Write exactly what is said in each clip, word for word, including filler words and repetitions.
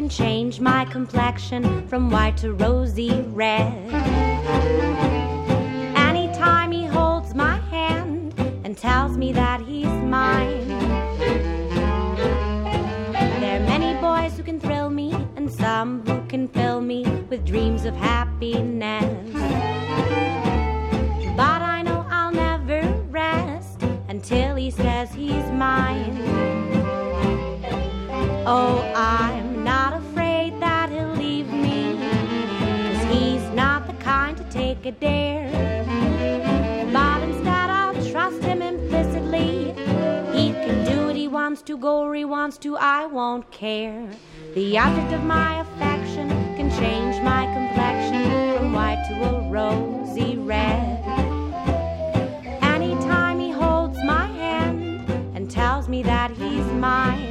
can change my complexion from white to rosy red. Anytime he holds my hand and tells me that he's mine. There are many boys who can thrill me and some who can fill me with dreams of happiness. But I know I'll never rest until he says he's mine. Oh, I'm not afraid that he'll leave me, 'cause he's not the kind to take a dare. But instead I'll trust him implicitly. He can do what he wants to, go where he wants to, I won't care. The object of my affection can change my complexion from white to a rosy red. Anytime he holds my hand and tells me that he's mine.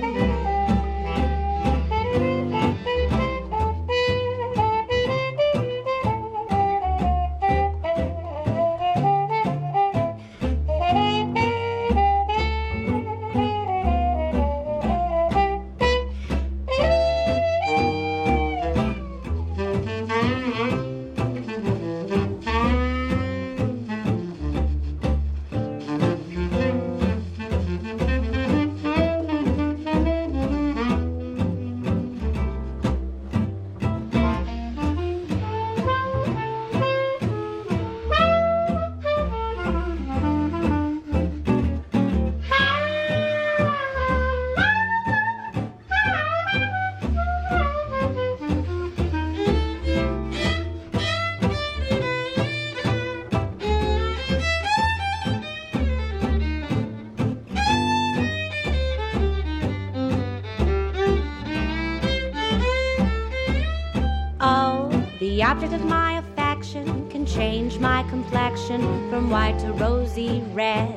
The object of my affection can change my complexion from white to rosy red.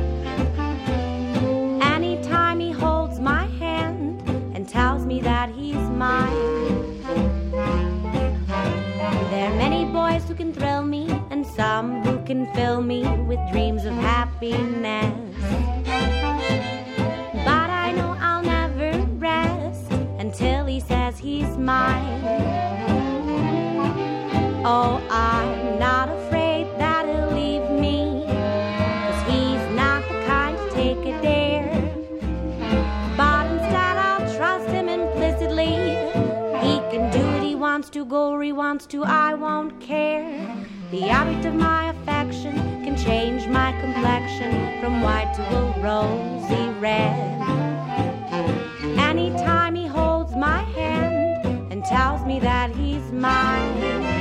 Anytime he holds my hand and tells me that he's mine. There are many boys who can thrill me and some who can fill me with dreams of happiness. But I know I'll never rest until he says he's mine. Oh, I'm not afraid that he'll leave me, 'cause he's not the kind to take a dare. But instead I'll trust him implicitly. He can do what he wants to, go where he wants to, I won't care. The object of my affection can change my complexion from white to a rosy red. Anytime he holds my hand and tells me that he's mine.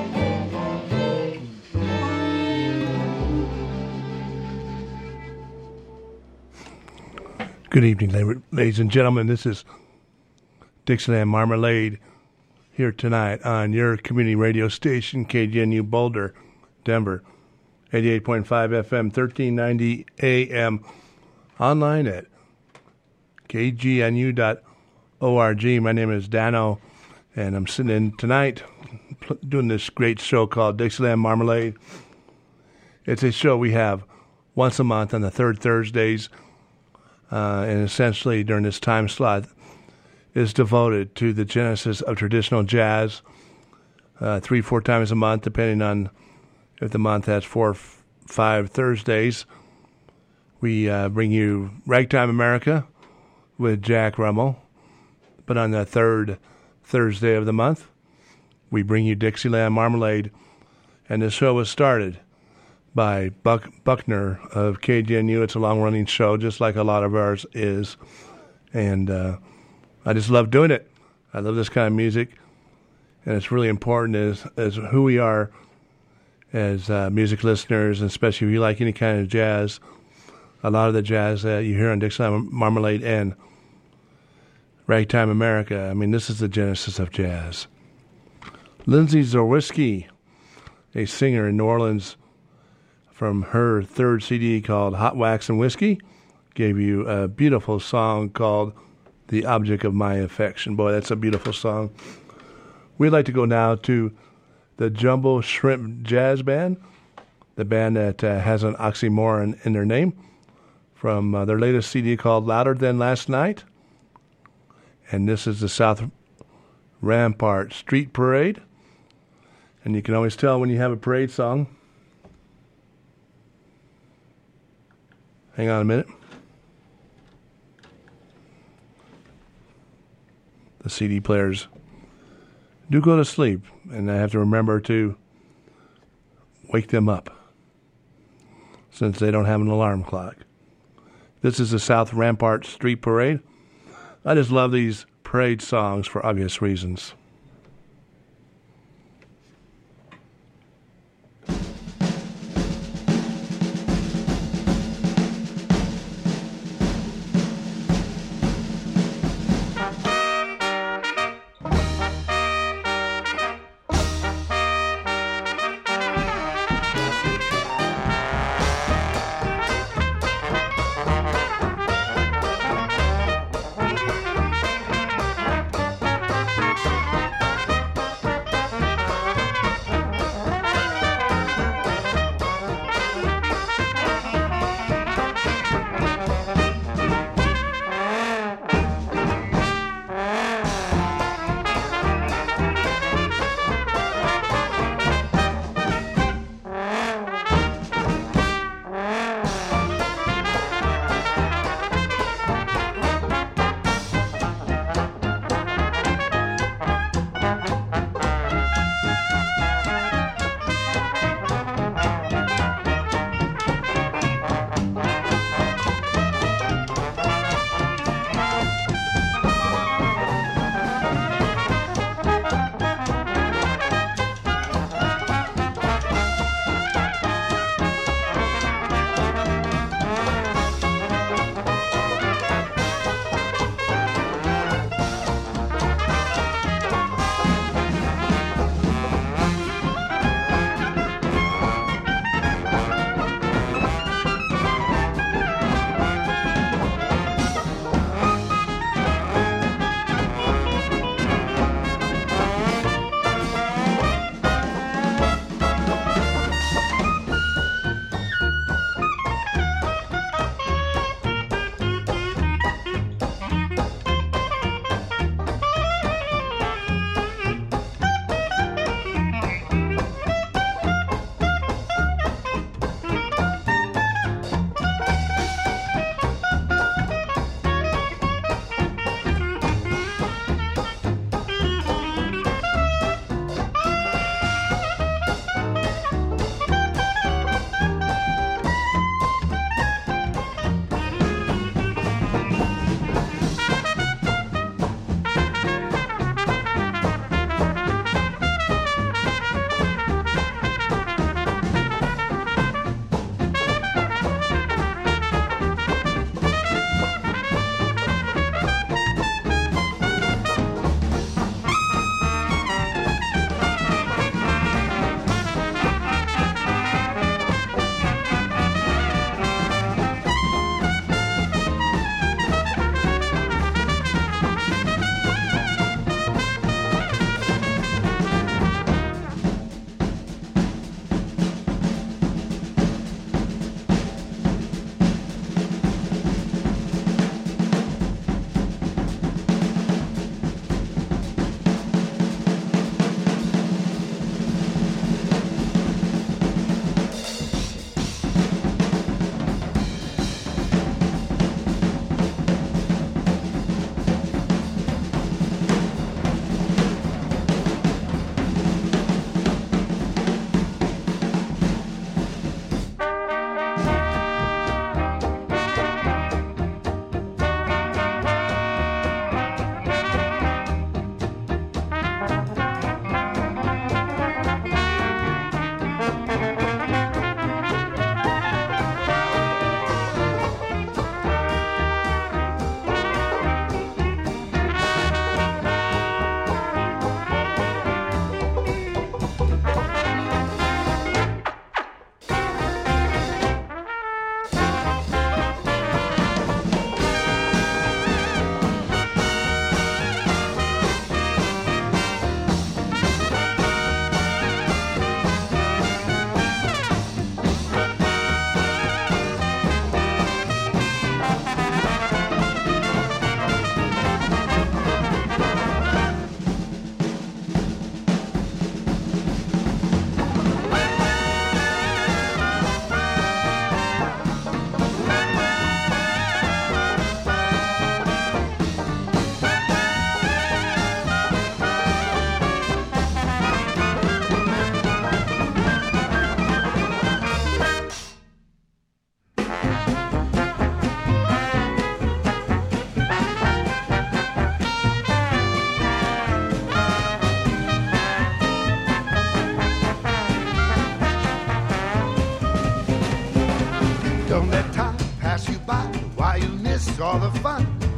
Good evening, ladies and gentlemen. This is Dixieland Marmalade here tonight on your community radio station, K G N U Boulder, Denver, eighty-eight point five F M, thirteen ninety A M, online at K G N U dot org. My name is Dano, and I'm sitting in tonight doing this great show called Dixieland Marmalade. It's a show we have once a month on the third Thursdays. Uh, and essentially during this time slot is devoted to the genesis of traditional jazz, uh, three, four times a month, depending on if the month has four, f- five Thursdays. We uh, bring you Ragtime America with Jack Rummel, but on the third Thursday of the month, we bring you Dixieland Marmalade, and the show was started by Buck Buckner of K G N U. It's a long-running show, just like a lot of ours is. And uh, I just love doing it. I love this kind of music. And it's really important as, as who we are as uh, music listeners, and especially if you like any kind of jazz. A lot of the jazz that you hear on Dixieland Marmalade and Ragtime America, I mean, this is the genesis of jazz. Lindsay Zerwinski, a singer in New Orleans, from her third C D called Hot Wax and Whiskey, gave you a beautiful song called The Object of My Affection. Boy, that's a beautiful song. We'd like to go now to the Jumbo Shrimp Jazz Band, the band that uh, has an oxymoron in their name, from uh, their latest C D called Louder Than Last Night. And this is the South Rampart Street Parade. And you can always tell when you have a parade song. Hang on a minute. The C D players do go to sleep, and I have to remember to wake them up since they don't have an alarm clock. This is the South Rampart Street Parade. I just love these parade songs for obvious reasons. Thank you.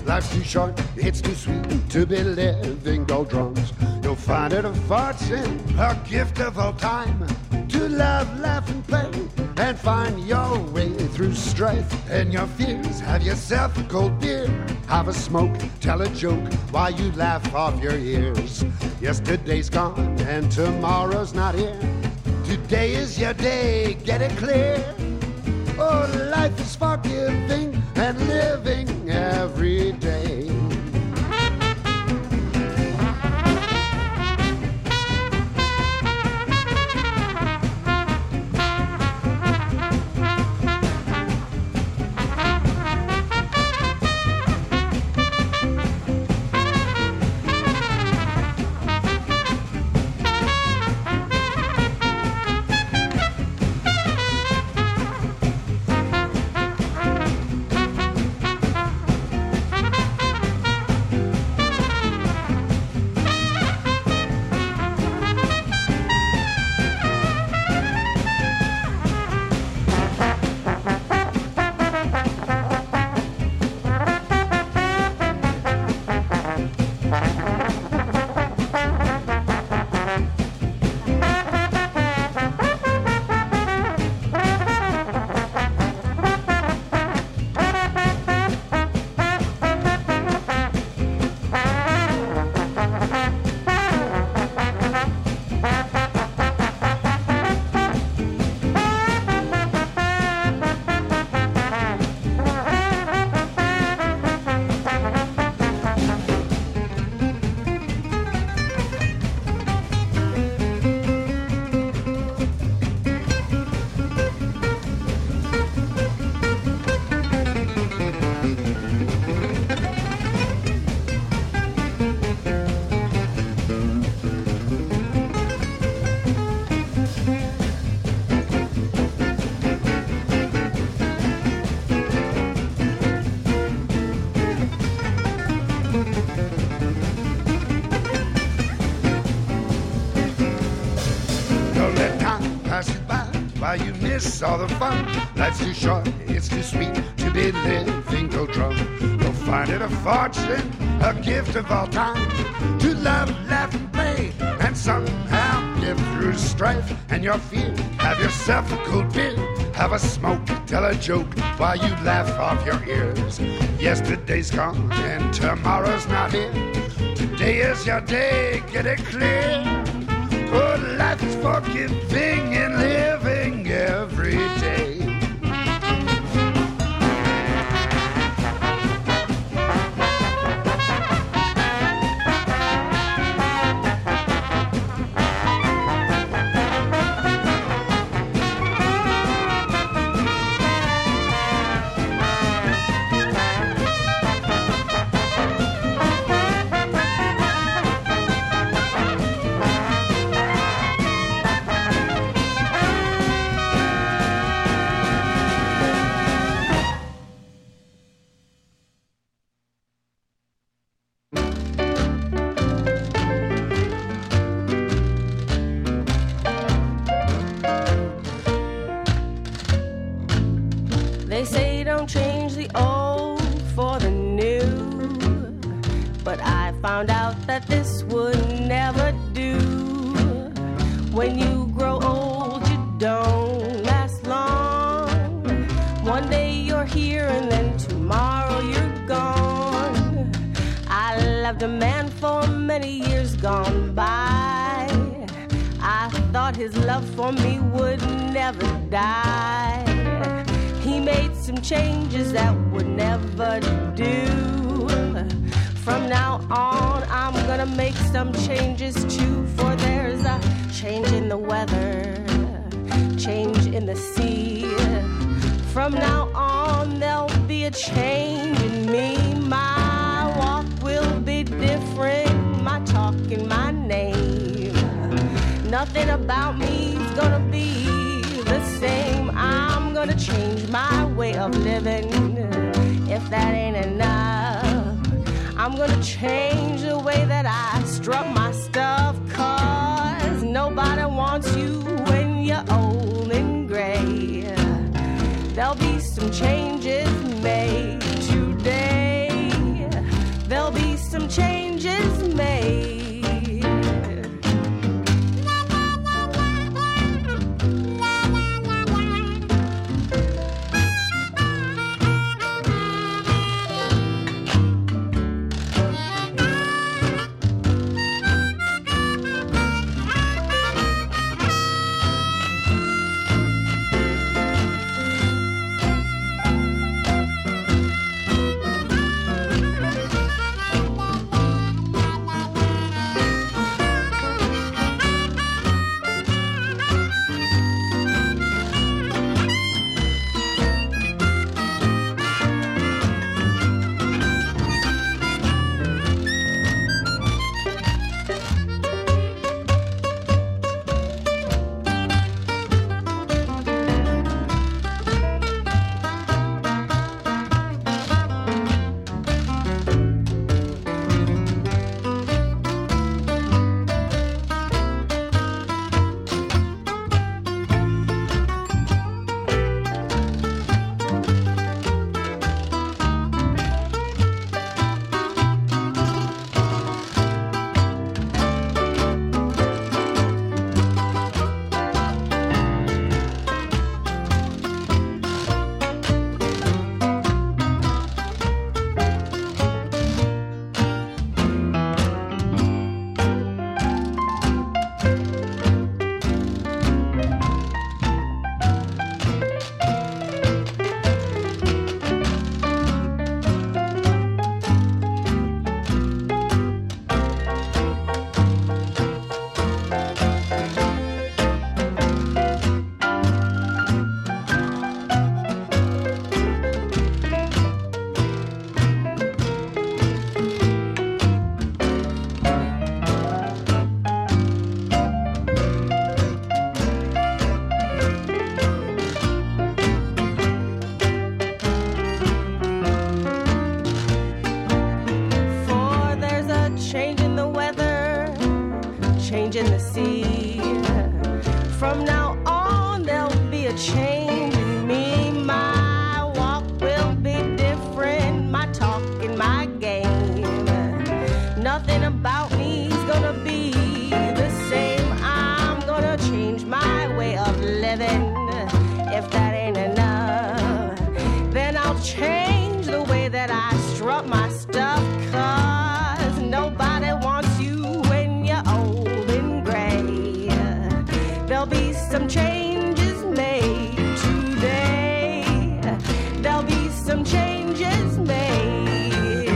Life's too short, it's too sweet to be living doldrums. You'll find it a fortune, a gift of all time, to love, laugh, and play, and find your way through strife and your fears. Have yourself a cold beer, have a smoke, tell a joke while you laugh off your ears. Yesterday's gone and tomorrow's not here. Today is your day, get it clear. Oh, life is forgiving and living every day. You miss all the fun. Life's too short, it's too sweet to be living doldrum. You'll find it a fortune, a gift of all time, to love, laugh, and play, and somehow get through strife and your fear. Have yourself a cool beer, have a smoke, tell a joke while you laugh off your ears. Yesterday's gone and tomorrow's not here. Today is your day, get it clear. Oh, life is forgiving and living every day. Nothing about me's gonna be the same. I'm gonna change my way of living. If that ain't enough, I'm gonna change the way that I strut my stuff. Cause nobody wants you when you're old and gray. There'll be some changes made today. some changes made. In the sea. From now on, there'll be a change in me. My walk will be different, my talk and my game. Nothing about me's gonna be the same. I'm gonna change my way of living. If that ain't enough, then I'll change the way that I strut my stuff. Cause nobody wants you when you're old. There'll be some changes made today. There'll be some changes made.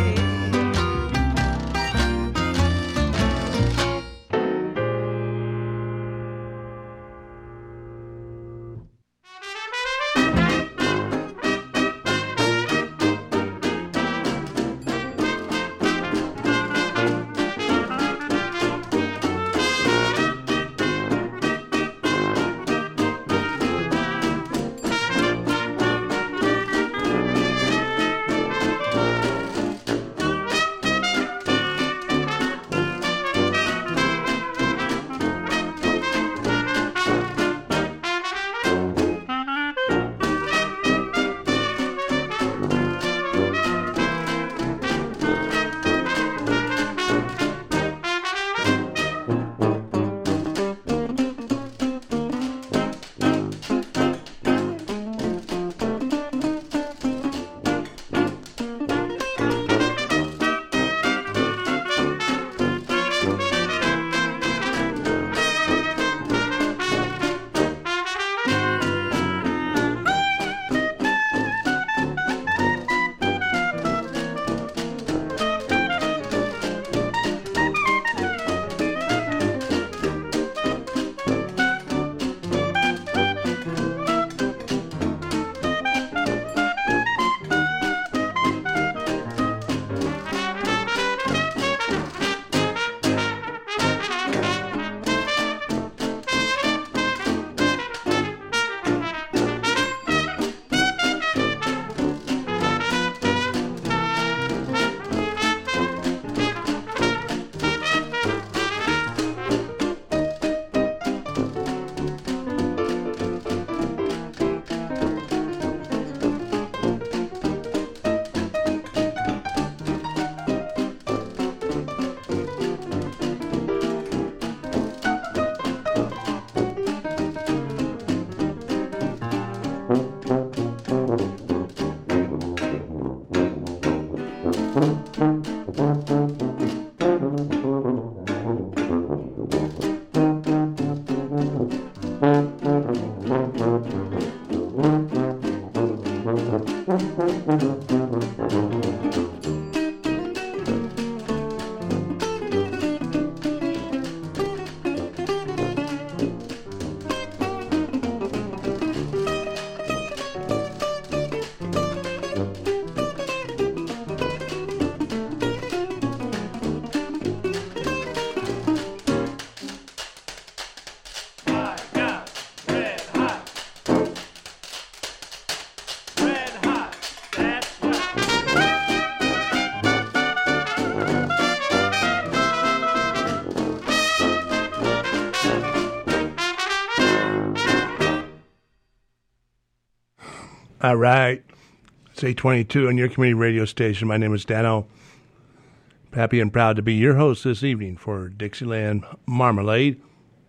All right. It's eight twenty-two on your community radio station. My name is Dano. Happy and proud to be your host this evening for Dixieland Marmalade.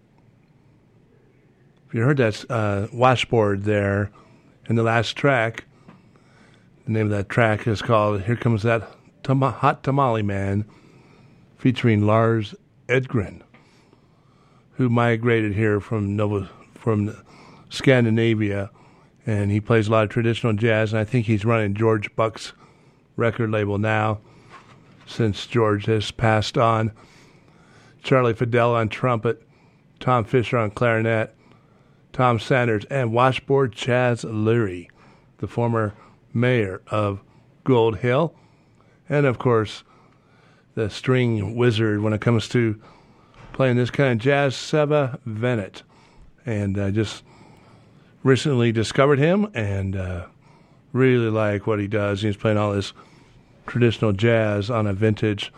If you heard that uh, washboard there in the last track, the name of that track is called Here Comes That Tam- Hot Tamale Man, featuring Lars Edgren, who migrated here from Nova, from Scandinavia. And he plays a lot of traditional jazz, and I think he's running George Buck's record label now, since George has passed on. Charlie Fidel on trumpet, Tom Fisher on clarinet, Tom Sanders, and washboard Chaz Leary, the former mayor of Gold Hill, and of course, the string wizard when it comes to playing this kind of jazz, Seba Vennett. And I uh, just recently discovered him and uh, really like what he does. He's playing all this traditional jazz on a vintage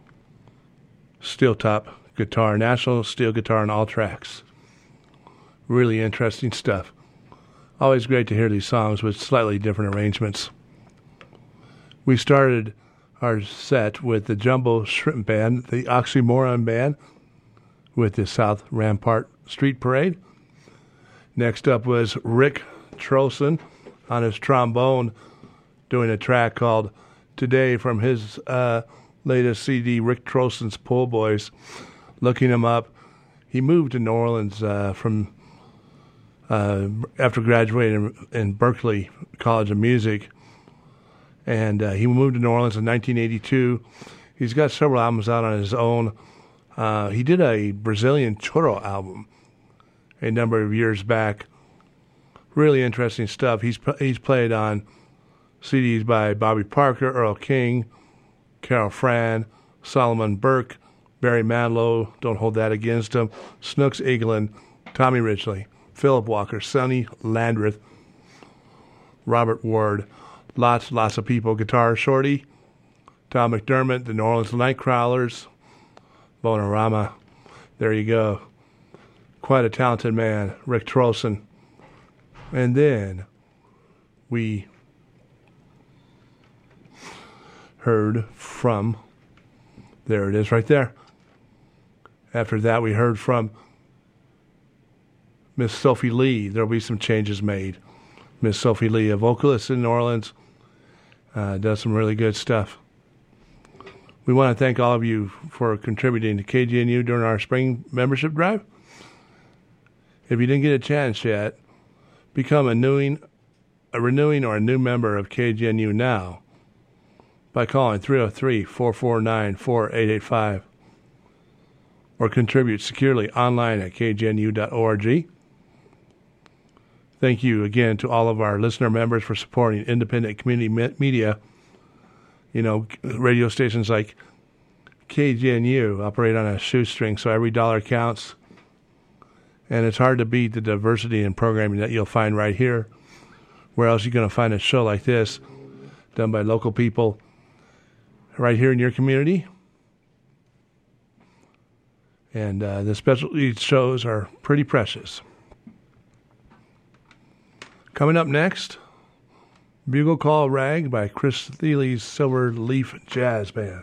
steel top guitar, National steel guitar on all tracks. Really interesting stuff. Always great to hear these songs with slightly different arrangements. We started our set with the Jumbo Shrimp Band, the Oxymoron Band, with the South Rampart Street Parade. Next up was Rick Troson on his trombone doing a track called Today from his uh, latest C D, Rick Troson's Pool Boys. Looking him up, he moved to New Orleans uh, from uh, after graduating in Berklee College of Music, and uh, he moved to New Orleans in nineteen eighty-two. He's got several albums out on his own. Uh, he did a Brazilian choro album a number of years back. Really interesting stuff. He's he's played on C Ds by Bobby Parker, Earl King, Carol Fran, Solomon Burke, Barry Manilow, don't hold that against him, Snooks Eaglin, Tommy Ridgely, Philip Walker, Sonny Landreth, Robert Ward, lots, lots of people. Guitar Shorty, Tom McDermott, the New Orleans Nightcrawlers, Bonarama. There you go. Quite a talented man, Rick Troson. And then we heard from, there it is right there. After that, we heard from Miss Sophie Lee. There'll be some changes made. Miss Sophie Lee, a vocalist in New Orleans, uh, does some really good stuff. We want to thank all of you for contributing to K G N U during our spring membership drive. If you didn't get a chance yet, become a renewing, a renewing or a new member of K G N U now by calling three oh three, four four nine, four eight eight five or contribute securely online at k g n u dot org. Thank you again to all of our listener members for supporting independent community me- media. You know, radio stations like K G N U operate on a shoestring, so every dollar counts. And it's hard to beat the diversity in programming that you'll find right here. Where else are you going to find a show like this done by local people right here in your community? And uh, the specialty shows are pretty precious. Coming up next, Bugle Call Rag by Chris Thiele's Silver Leaf Jazz Band.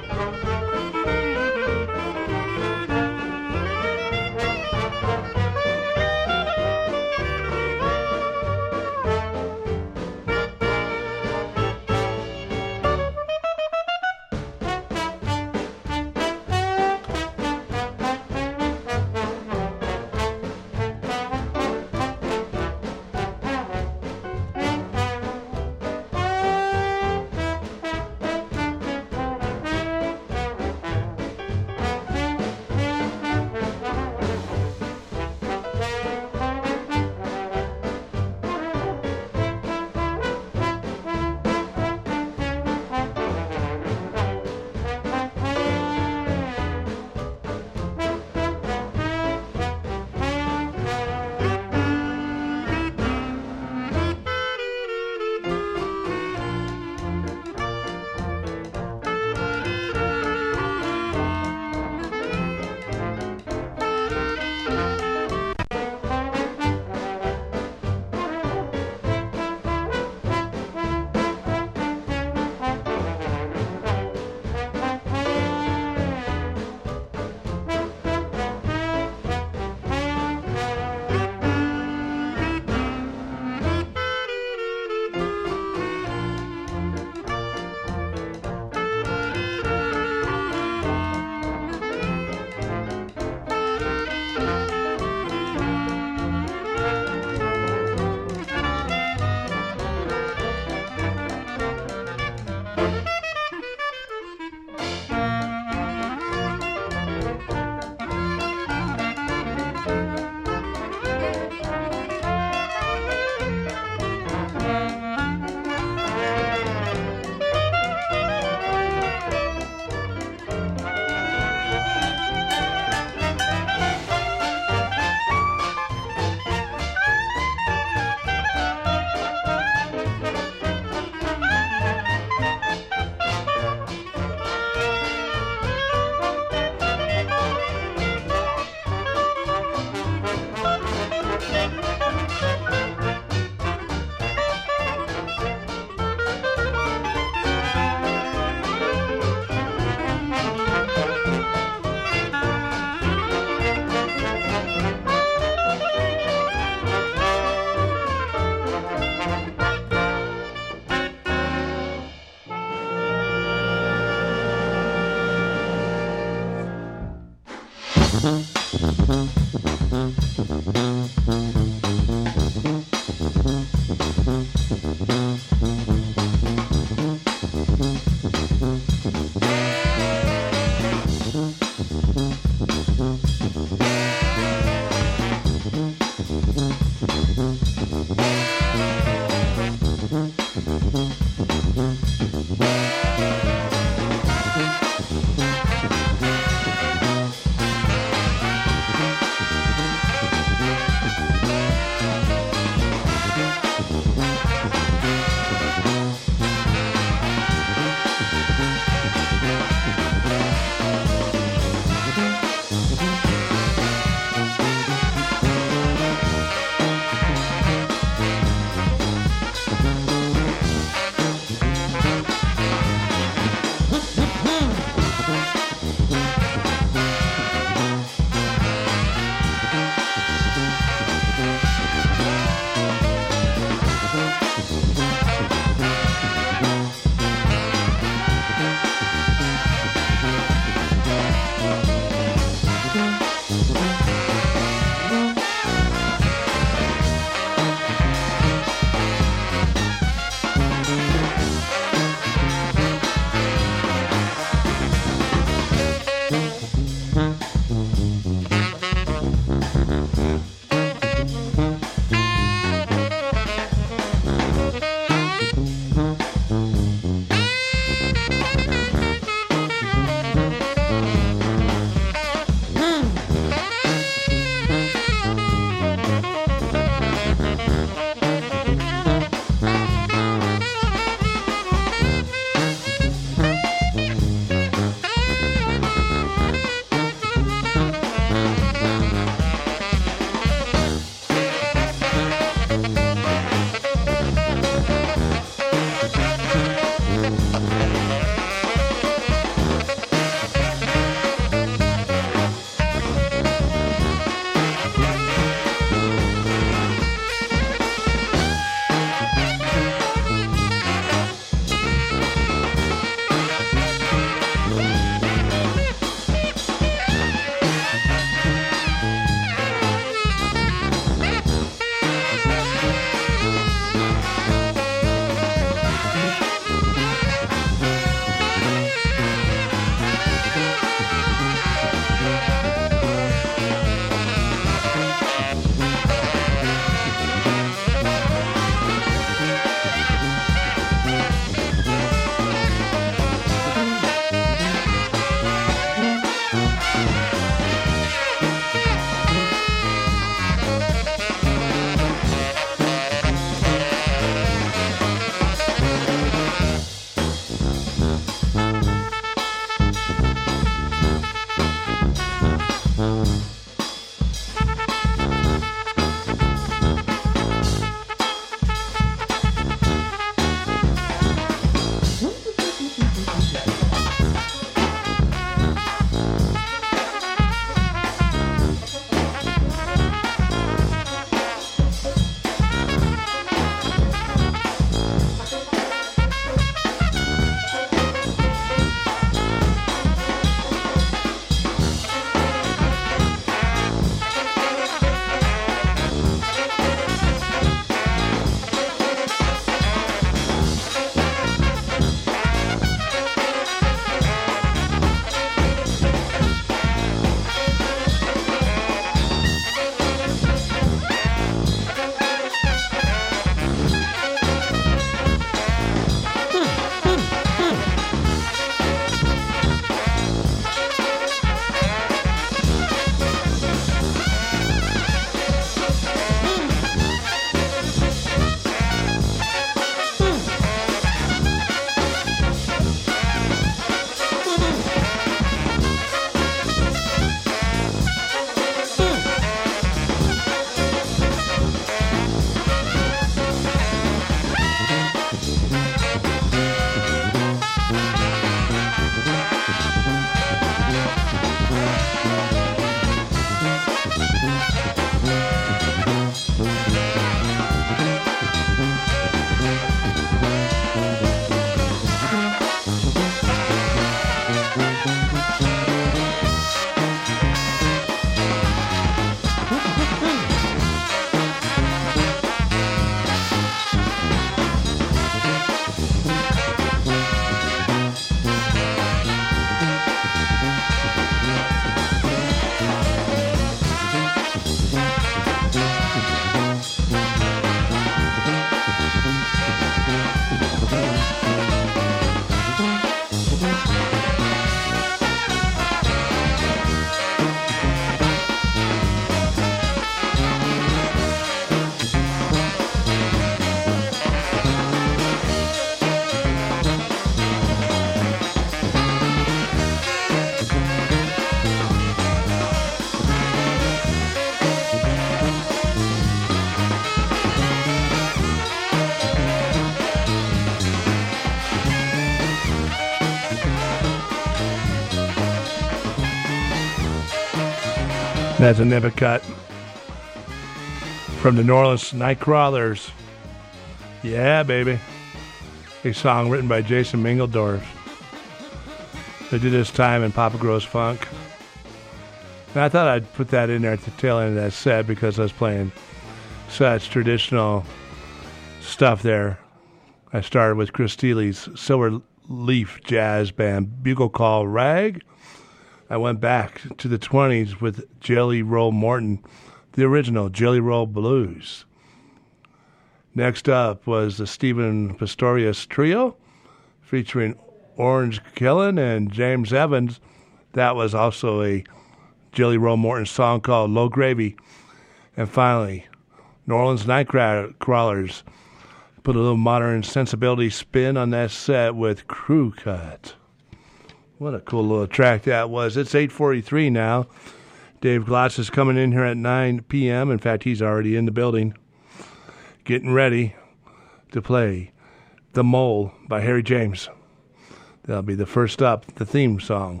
That's a Nipper cut from the New Orleans Nightcrawlers. Yeah, baby. A song written by Jason Mingledorff. They did this time in Papa Grows Funk. And I thought I'd put that in there at the tail end of that set because I was playing such traditional stuff there. I started with Chris Steely's Silver Leaf Jazz Band, Bugle Call Rag. I went back to the twenties with Jelly Roll Morton, the original Jelly Roll Blues. Next up was the Stephen Pistorius Trio, featuring Orange Killen and James Evans. That was also a Jelly Roll Morton song called Low Gravy. And finally, New Orleans Nightcrawlers put a little modern sensibility spin on that set with Crew Cut. What a cool little track that was. It's eight forty-three now. Dave Glotz is coming in here at nine p.m. In fact, he's already in the building, getting ready to play The Mole by Harry James. That'll be the first up, the theme song.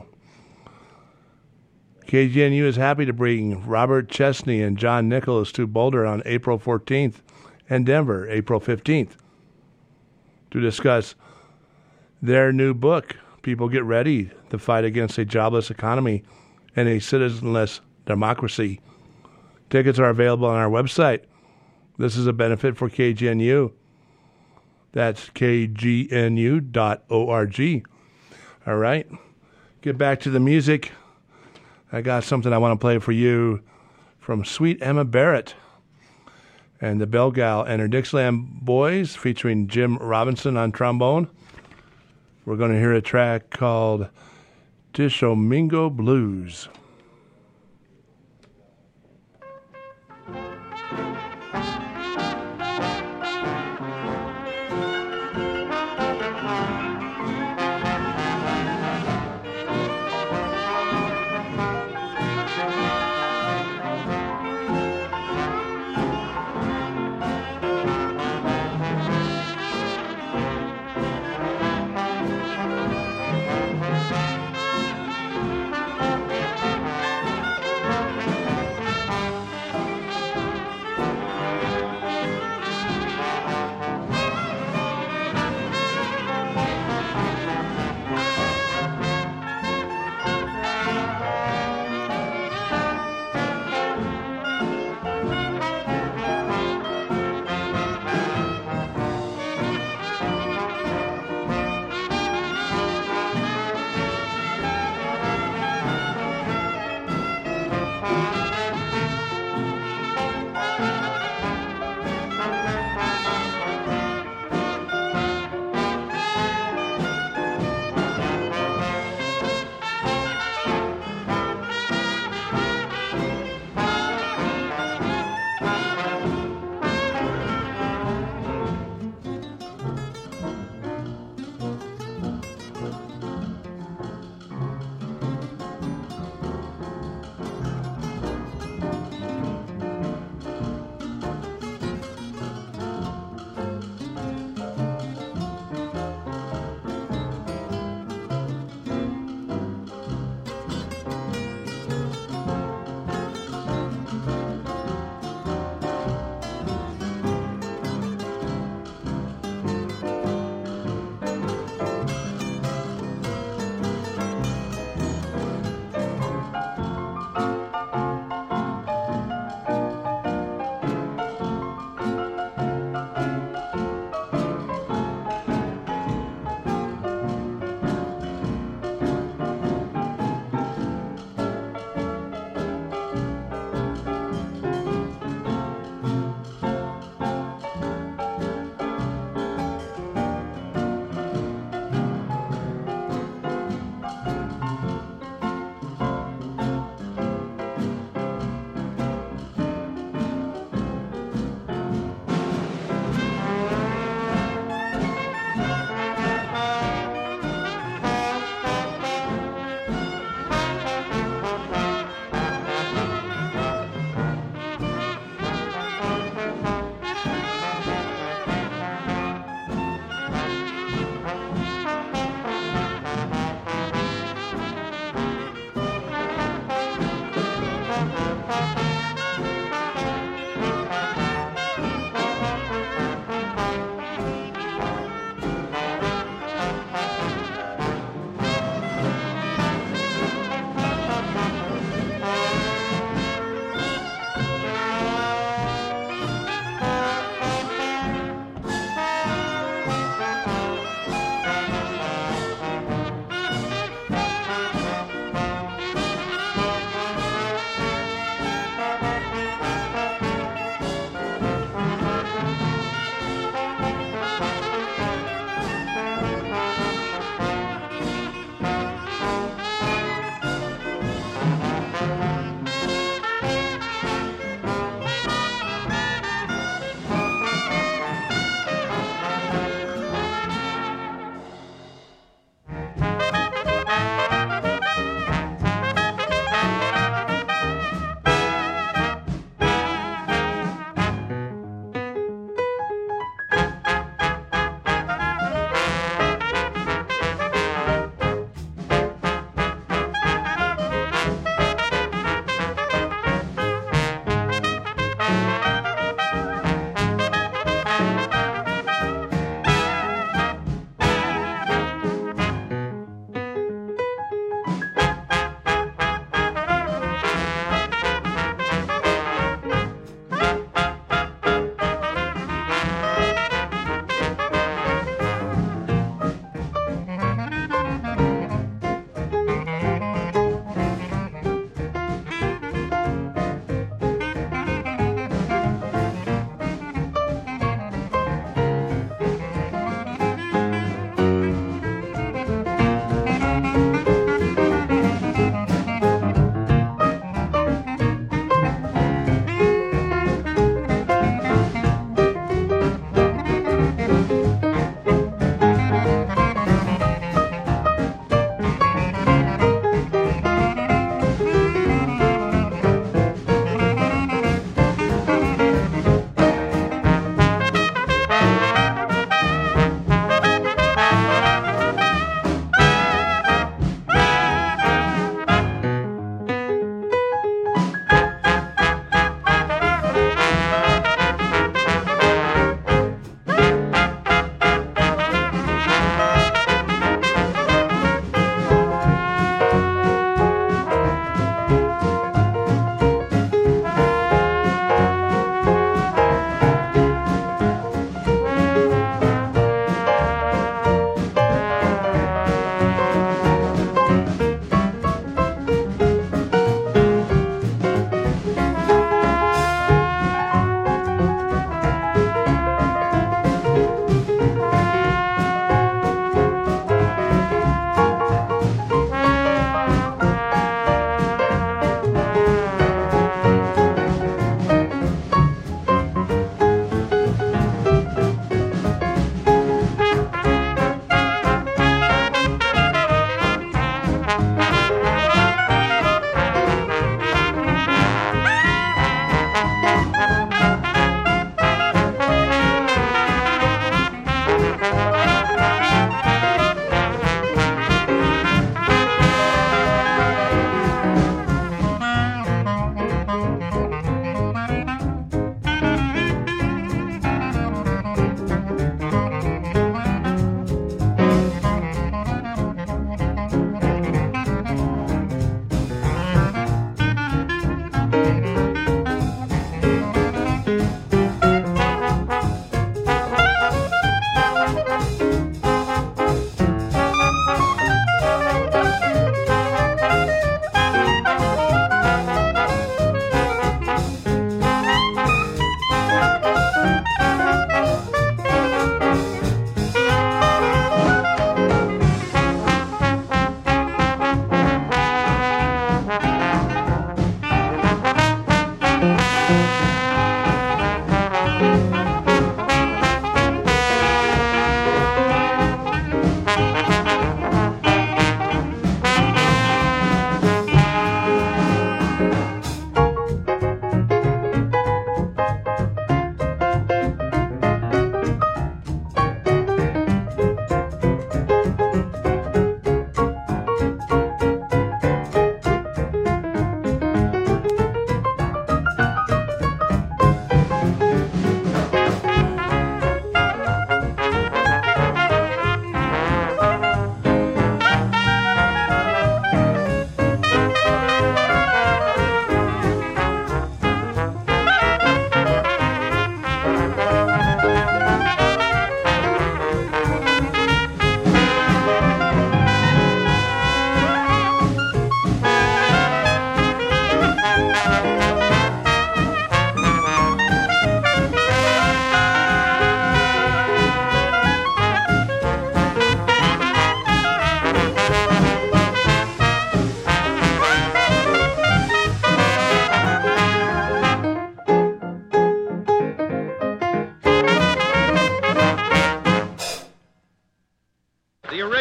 K G N U is happy to bring Robert Chesney and John Nicholas to Boulder on April fourteenth and Denver April fifteenth to discuss their new book, People Get Ready to Fight Against a Jobless Economy and a Citizenless Democracy. Tickets are available on our website. This is a benefit for K G N U. That's K G N U dot org. All right. Get back to the music. I got something I want to play for you from Sweet Emma Barrett and the Bell Gal and her Dixieland Boys featuring Jim Robinson on trombone. We're going to hear a track called Tishomingo Blues.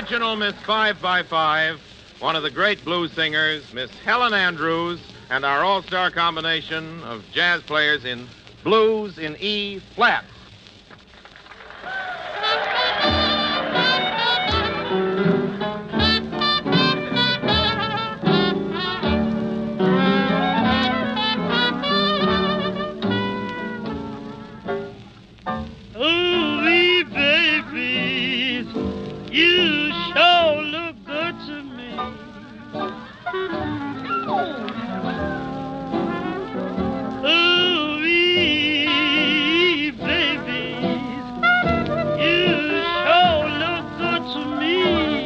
original Miss Five by Five, one of the great blues singers, Miss Helen Andrews, and our all-star combination of jazz players in blues in E flat. You sure look good to me. Ooh-wee, babies, you sure look good to me.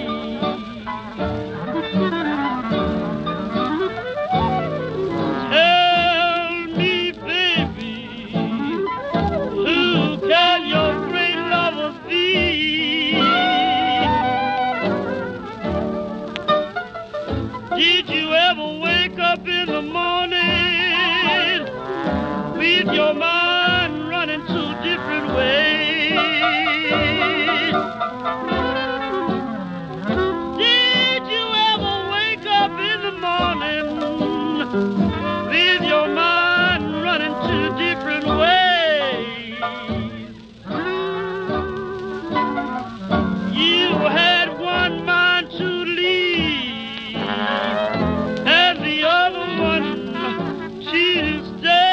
Tell me, baby, who can your great lover be? Did you ever wake up in the morning with your mind running two different ways? Did you ever wake up in the morning with your mind running two different ways? You had one mind to leave and the other one to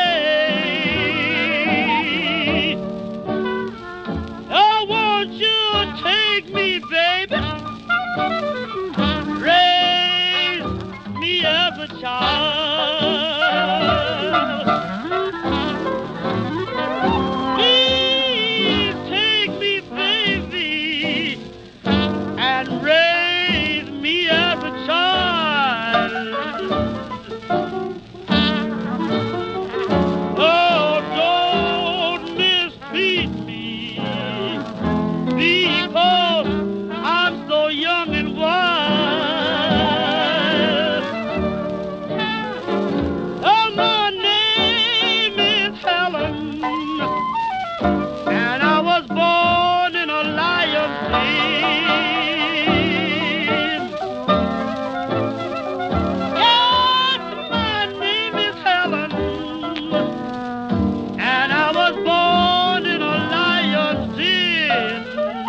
stay. I want you to take me, baby, raise me as a child. Please take me, baby, and raise me as a child. Oh, don't mistreat me, because I'm so young and wild. Oh, my name is Helen, and I was born in a lion's den. Yes, my name is Helen, and I was born in a lion's den.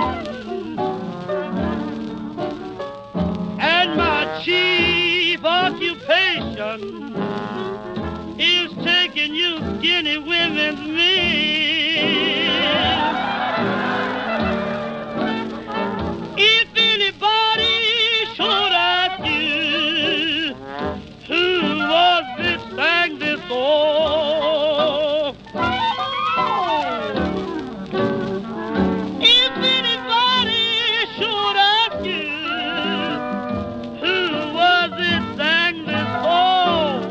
And my chief occupation is taking you skinny women's men. If anybody should ask you who was this sang this song, if anybody should ask you who was it sang this song,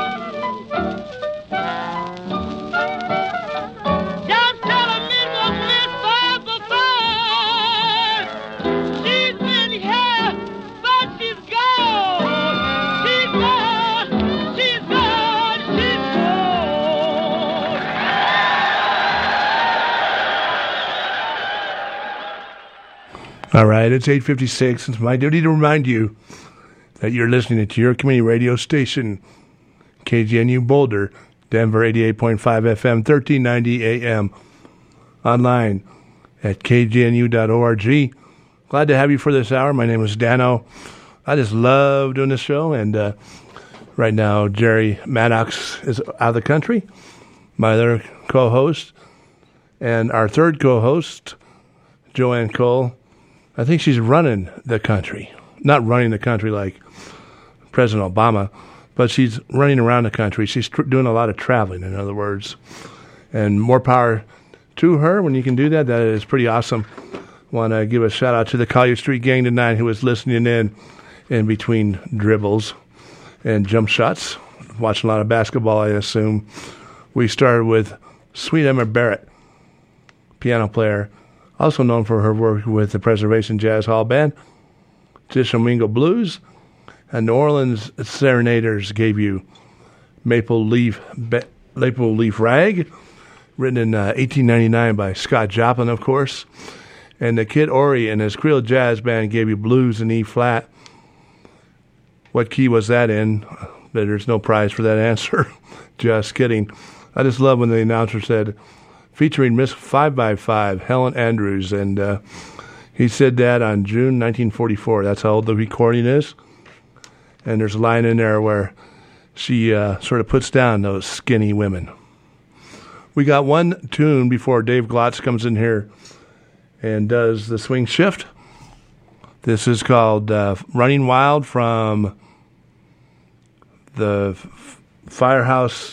just tell them it was Miss Five by Five. She's been here, but she's gone. She's gone, she's gone, she's gone. All right, it's eight fifty-six. It's my duty to remind you that you're listening to your community radio station, K G N U Boulder, Denver eighty-eight point five F M, thirteen ninety A M, online at k g n u dot org. Glad to have you for this hour. My name is Dano. I just love doing this show, and uh, right now Jerry Maddox is out of the country, my other co-host, and our third co-host, Joanne Cole. I think she's running the country. Not running the country like President Obama, but she's running around the country. She's tr- doing a lot of traveling, in other words. And more power to her when you can do that. That is pretty awesome. Want to give a shout-out to the Collier Street Gang tonight who was listening in in between dribbles and jump shots. Watching a lot of basketball, I assume. We started with Sweet Emma Barrett, piano player, also known for her work with the Preservation Jazz Hall Band. Tishomingo Blues, and New Orleans Serenaders gave you Maple Leaf Be- Maple Leaf Rag, written in uh, eighteen ninety-nine by Scott Joplin, of course. And the Kid Ory and his Creole Jazz Band gave you blues in E flat. What key was that in? But there's no prize for that answer. Just kidding. I just love when the announcer said, featuring Miss five by five, Helen Andrews. And uh, he said that on June nineteen forty-four. That's how old the recording is. And there's a line in there where she uh, sort of puts down those skinny women. We got one tune before Dave Glotz comes in here and does the swing shift. This is called uh, Running Wild from the F- Firehouse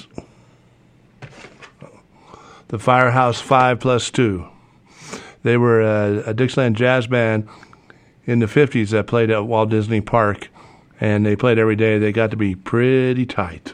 the Firehouse Five Plus Two. They were a, a Dixieland jazz band in the fifties that played at Walt Disney Park, and they played every day. They got to be pretty tight.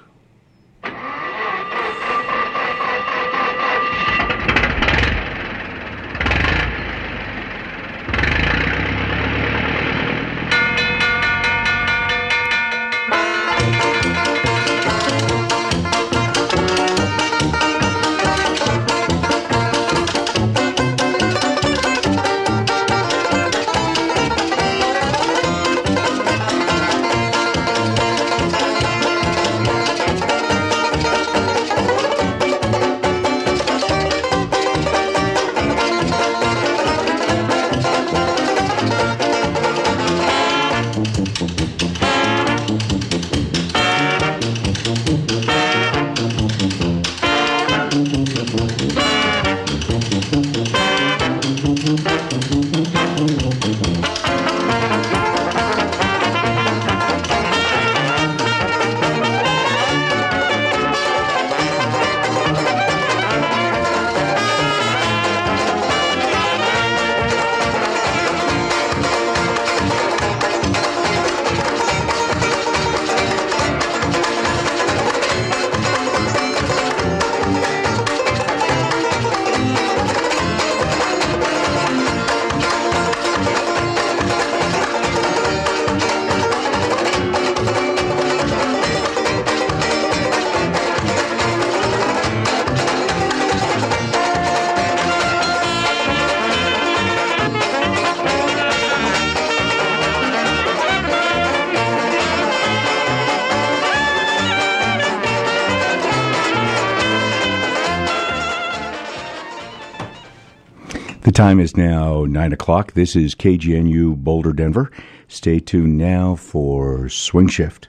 The time is now nine o'clock. This is K G N U Boulder, Denver. Stay tuned now for Swing Shift.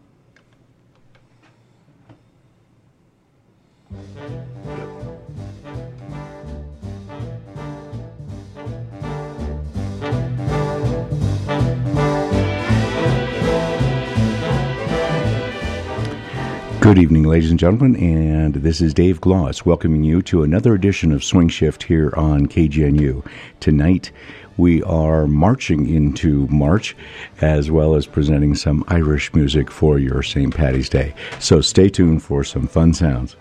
Good evening, ladies and gentlemen, and this is Dave Gloss welcoming you to another edition of Swing Shift here on K G N U. Tonight, we are marching into March, as well as presenting some Irish music for your Saint Paddy's Day. So stay tuned for some fun sounds.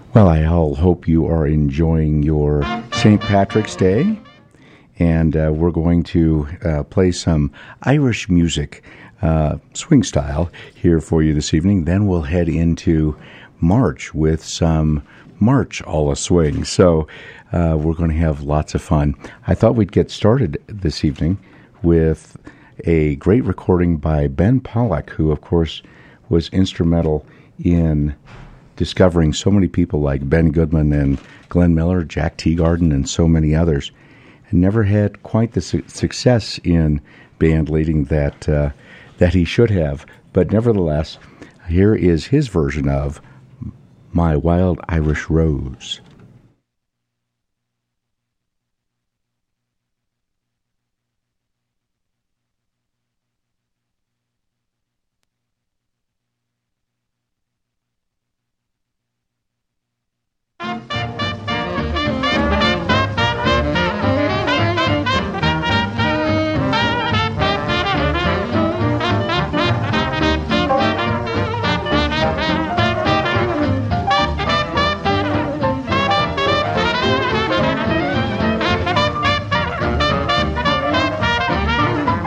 Well, I all hope you are enjoying your Saint Patrick's Day, and uh, we're going to uh, play some Irish music, uh, swing style, here for you this evening. Then we'll head into March with some March a la swing. So uh, we're going to have lots of fun. I thought we'd get started this evening with a great recording by Ben Pollack, who, of course, was instrumental in discovering so many people like Ben Goodman and Glenn Miller, Jack Teagarden, and so many others, and never had quite the su- success in band leading that uh, that he should have. But nevertheless, here is his version of My Wild Irish Rose.